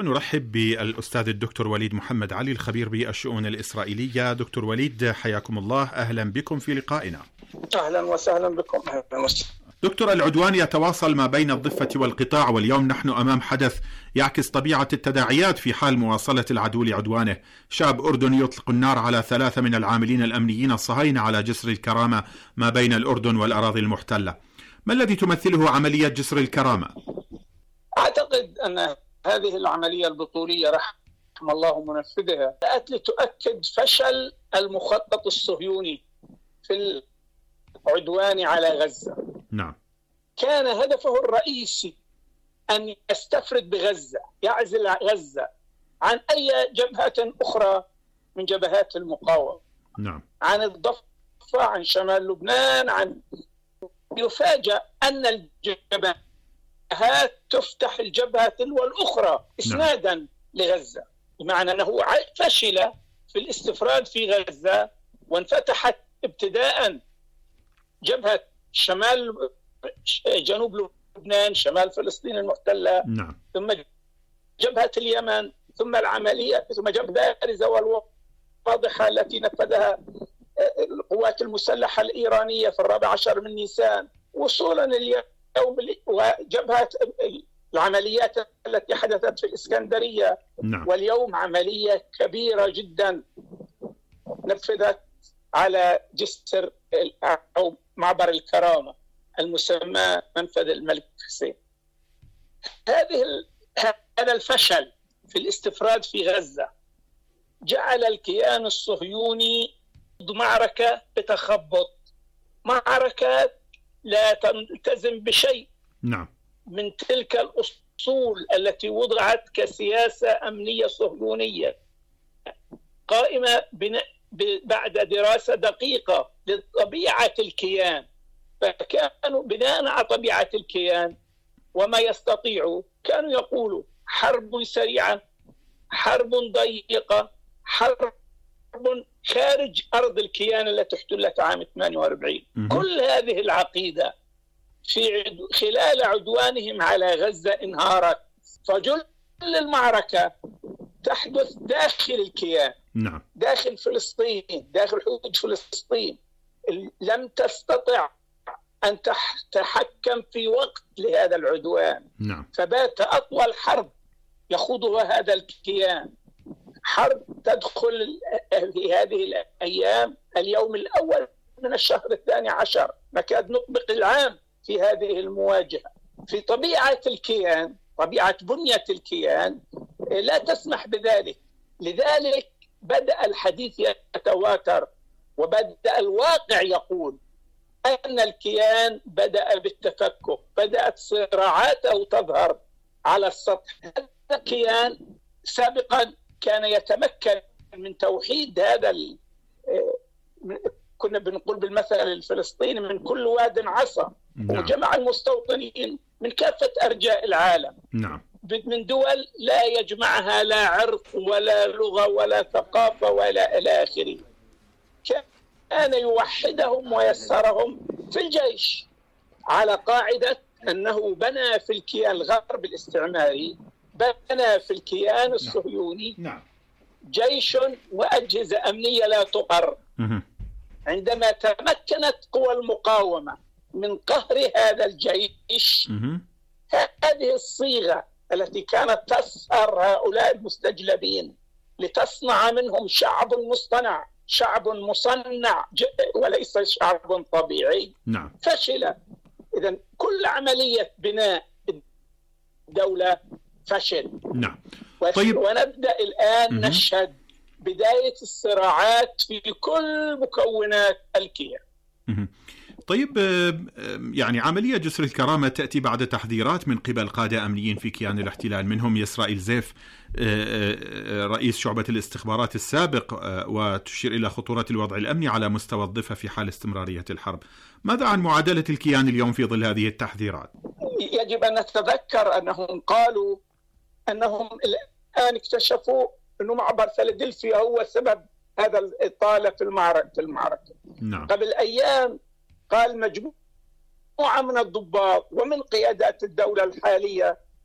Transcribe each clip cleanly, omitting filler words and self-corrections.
ونرحب بالأستاذ الدكتور وليد محمد علي الخبير بالشؤون الإسرائيلية. دكتور وليد حياكم الله، أهلا بكم في لقائنا. أهلا وسهلا بكم. دكتور، العدوان يتواصل ما بين الضفة والقطاع، واليوم نحن أمام حدث يعكس طبيعة التداعيات في حال مواصلة العدو لعدوانه. شاب أردني يطلق النار على 3 من العاملين الأمنيين الصهاينة على جسر الكرامة ما بين الأردن والأراضي المحتلة. ما الذي تمثله عملية جسر الكرامة؟ أعتقد أن هذه العملية البطولية رحم الله منفذها جاءت لتؤكد فشل المخطط الصهيوني في العدوان على غزة. نعم. كان هدفه الرئيسي أن يستفرد بغزة، يعزل غزة عن أي جبهة أخرى من جبهات المقاومة. نعم. عن الضفة، عن شمال لبنان، عن يفاجأ أن الجبهات تفتح الجبهة تلو الأخرى إسنادا لغزة، بمعنى أنه فشل في الاستفراد في غزة، وانفتحت ابتداء جبهة شمال جنوب لبنان، شمال فلسطين المحتلة. نعم. ثم جبهة اليمن، ثم العملية، ثم جبهة بارزة والواضحة التي نفذها القوات المسلحة الإيرانية في 14 من نيسان، وصولا اليوم وجبهة العمليات التي حدثت في الإسكندرية. نعم. واليوم عملية كبيرة جدا نفذت على جسر أو معبر الكرامة المسمى منفذ الملك حسين. هذا الفشل في الاستفراد في غزة جعل الكيان الصهيوني معركة بتخبط، معركة لا تلتزم بشيء. نعم. من تلك الأصول التي وضعت كسياسة أمنية صهيونية قائمة بعد دراسة دقيقة لطبيعة الكيان. فكانوا بناء على طبيعة الكيان وما يستطيعوا كانوا يقولوا حرب سريعة، حرب ضيقة، حرب خارج أرض الكيان التي احتلت عام 48. كل هذه العقيدة خلال عدوانهم على غزة انهارت، فجل المعركة تحدث داخل الكيان. نعم. داخل فلسطين، داخل حدود فلسطين. لم تستطع أن تتحكم في وقت لهذا العدوان. نعم. فبات أطول حرب يخوضها هذا الكيان، حرب تدخل في هذه الأيام اليوم الأول من الشهر 12، نكاد نطبق العام في هذه المواجهة. في طبيعة الكيان، طبيعة بنية الكيان لا تسمح بذلك. لذلك بدأ الحديث يتواتر، وبدأ الواقع يقول أن الكيان بدأ بالتفكك، بدأت صراعاته تظهر على السطح. هذا الكيان سابقا كان يتمكن من توحيد هذا كنا بنقول بالمثل الفلسطيني من كل واد عصا. نعم. وجمع المستوطنين من كافة أرجاء العالم. نعم. من دول لا يجمعها لا عرق ولا لغة ولا ثقافة ولا إلى آخره. كان يوحدهم ويسرهم في الجيش على قاعدة أنه بنى في الكيان الغرب الاستعماري، بنى في الكيان الصهيوني نعم. جيش وأجهزة أمنية لا تقر. عندما تمكنت قوى المقاومة من قهر هذا الجيش، هذه الصيغة التي كانت تسهر هؤلاء المستجلبين لتصنع منهم شعب مصطنع، شعب مصنع وليس شعب طبيعي. نعم. فشل. إذن كل عملية بناء الدولة فشل. نعم. طيب. ونبدأ الآن نشهد بداية الصراعات في كل مكونات الكيان. طيب، يعني عملية جسر الكرامة تأتي بعد تحذيرات من قبل قادة أمنيين في كيان الاحتلال، منهم يسرائيل زيف رئيس شعبة الاستخبارات السابق، وتشير إلى خطورة الوضع الأمني على مستوى الضفة في حال استمرارية الحرب. ماذا عن معادلة الكيان اليوم في ظل هذه التحذيرات؟ يجب أن نتذكر أنهم قالوا أنهم الآن اكتشفوا أنه معبر فيلادلفيا هو سبب هذا الإطالة في المعركة. نعم. قبل أيام قال مجموعة من الضباط ومن قيادات الدولة الحالية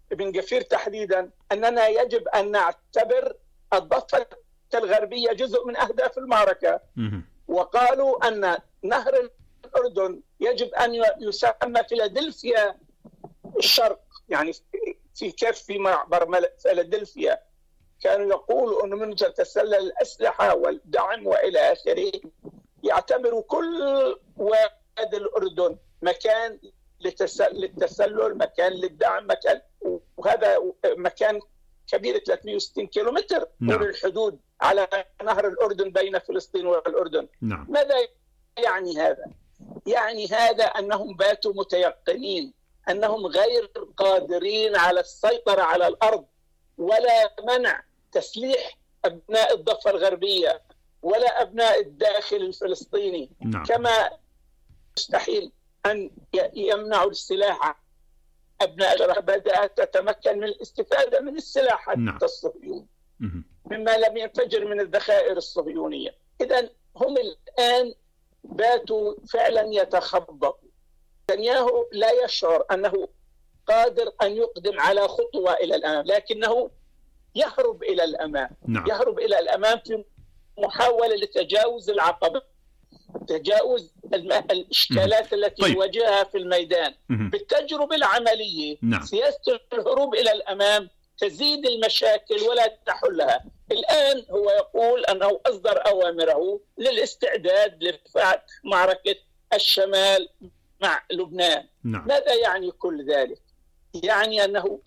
ابن غفير تحديدا أننا يجب أن نعتبر الضفة الغربية جزء من أهداف المعركة، وقالوا أن نهر الأردن يجب أن يسمى فيلادلفيا الشرق، يعني في كف معبر فيلادلفيا. كانوا يقولوا أنه من تتسلل الأسلحة والدعم وإلى آخره. يعتبروا كل وادي الأردن مكان للتسلل، مكان للدعم، مكان، وهذا مكان كبير 360 كيلومتر طول الحدود على نهر الأردن بين فلسطين والأردن. ماذا يعني هذا؟ يعني هذا أنهم باتوا متيقنين أنهم غير قادرين على السيطرة على الأرض ولا منع تسليح أبناء الضفة الغربية ولا أبناء الداخل الفلسطيني. كما مستحيل أن يمنعوا السلاح أبناء بدأت تتمكن من الاستفادة من السلاح الصهيوني مما لم ينفجر من الذخائر الصهيونية. إذن هم الآن باتوا فعلا يتخبطوا. نتنياهو لا يشعر أنه قادر أن يقدم على خطوة إلى الأمام، لكنه يهرب إلى الأمام. يهرب إلى الأمام في محاولة لتجاوز العقبة، تجاوز الإشكالات التي يواجهها في الميدان. بالتجربة العملية سياسة الهروب إلى الأمام تزيد المشاكل ولا تحلها. الآن هو يقول أنه أصدر أوامره للاستعداد لفتح معركة الشمال مع لبنان. ماذا يعني كل ذلك؟ يعني أنه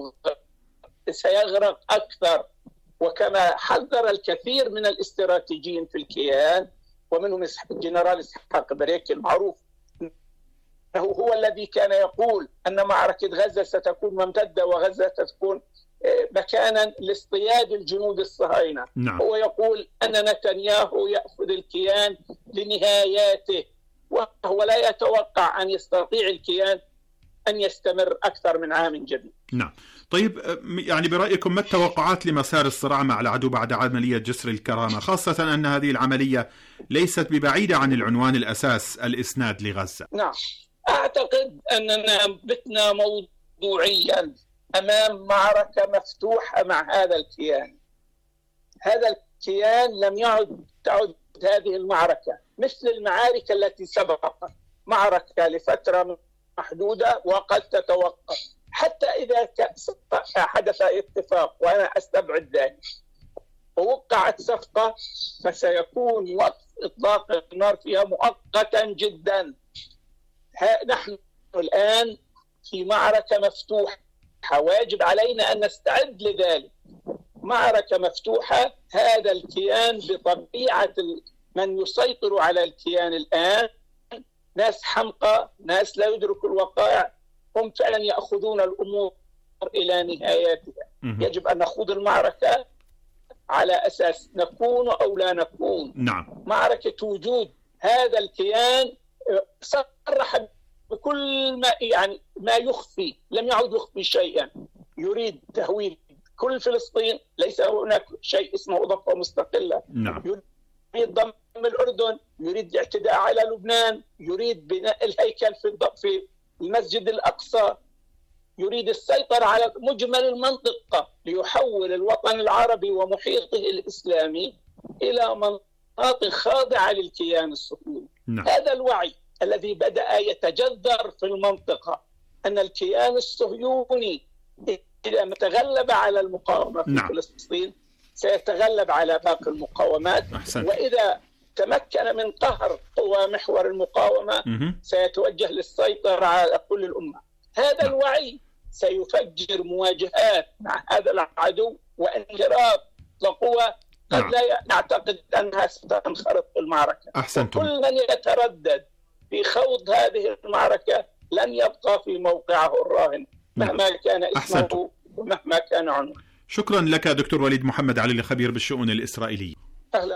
سيغرق أكثر، وكما حذر الكثير من الاستراتيجيين في الكيان ومنهم الجنرال إسحاق بريك المعروف، هو الذي كان يقول أن معركة غزة ستكون ممتدة وغزة ستكون مكانا لاصطياد الجنود الصهاينة. هو يقول أن نتنياهو يأخذ الكيان لنهاياته، وهو لا يتوقع أن يستطيع الكيان أن يستمر أكثر من عام جديد. طيب، يعني برأيكم ما التوقعات لمسار الصراع مع العدو بعد عملية جسر الكرامة، خاصة أن هذه العملية ليست ببعيدة عن العنوان الأساس الإسناد لغزة؟ أعتقد أننا بتنا موضوعيا أمام معركة مفتوحة مع هذا الكيان. هذا الكيان لم تعد هذه المعركة مثل المعارك التي سبقت، معركة لفترة محدودة وقد تتوقف حتى إذا حدث اتفاق، وأنا أستبعد ذلك، ووقعت صفقة فسيكون وقف إطلاق النار فيها مؤقتا جدا. نحن الآن في معركة مفتوحة، واجب علينا أن نستعد لذلك. معركة مفتوحة، هذا الكيان بطبيعة من يسيطر على الكيان الآن ناس حمقى، ناس لا يدركوا الوقائع، هم فعلا يأخذون الأمور إلى نهايتها. يجب أن نخوض المعركة على أساس نكون أو لا نكون. معركة وجود هذا الكيان صرح بكل ما يخفي، لم يعد يخفي شيئا. يريد تهويد كل فلسطين، ليس هناك شيء اسمه ضفة مستقلة. يريد ضم الأردن، يريد الاعتداء على لبنان، يريد بناء الهيكل في المسجد الأقصى، يريد السيطرة على مجمل المنطقة ليحول الوطن العربي ومحيطه الإسلامي إلى مناطق خاضعة للكيان الصهيوني. هذا الوعي الذي بدأ يتجذر في المنطقة، أن الكيان الصهيوني إذا تغلب على المقاومة في فلسطين سيتغلب على باقي المقاومات. وإذا تمكن من قهر قوى محور المقاومة سيتوجه للسيطرة على كل الأمة. هذا الوعي سيفجر مواجهات مع هذا العدو وانخراط لقوى قد لا نعتقد أنها ستنخرط في المعركة. كل من يتردد في خوض هذه المعركة لن يبقى في موقعه الراهن مهما كان اسمه ومهما كان عنوانه. شكرا لك دكتور وليد محمد علي، الخبير بالشؤون الإسرائيلية.